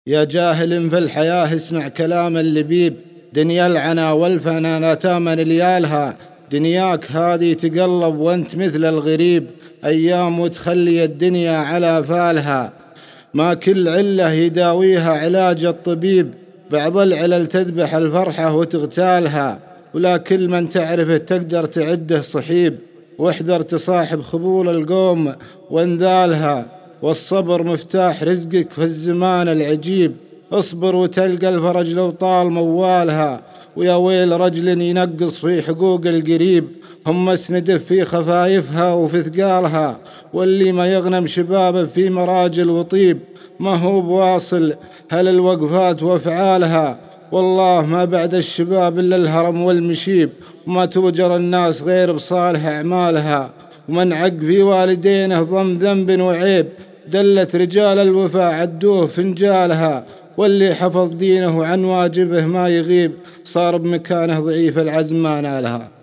يا جاهل في الحياة اسمع كلام اللبيب، دنيا العنا والفنا لا تامن ليالها، دنياك هذه تقلب وانت مثل الغريب، أيام وتخلي الدنيا على فالها. ما كل علة يداويها علاج الطبيب، بعض العلل تذبح الفرحة وتغتالها، ولا كل من تعرفه تقدر تعده صحيب، واحذر تصاحب خبول القوم وانذالها. والصبر مفتاح رزقك في الزمان العجيب، اصبر وتلقى الفرج لو طال موالها، ويا ويل رجل ينقص في حقوق القريب، هم اسنده في خفايفها وفي ثقالها، واللي ما يغنم شبابه في مراجل وطيب، ما هو بواصل هل الوقفات وافعالها. والله ما بعد الشباب إلا الهرم والمشيب، وما توجر الناس غير بصالح أعمالها، ومن عق في والدينه ضم ذنب وعيب، دلت رجال الوفاء عدوه فنجالها، واللي حفظ دينه عن واجبه ما يغيب، صار بمكانه ضعيف العزم ما نالها.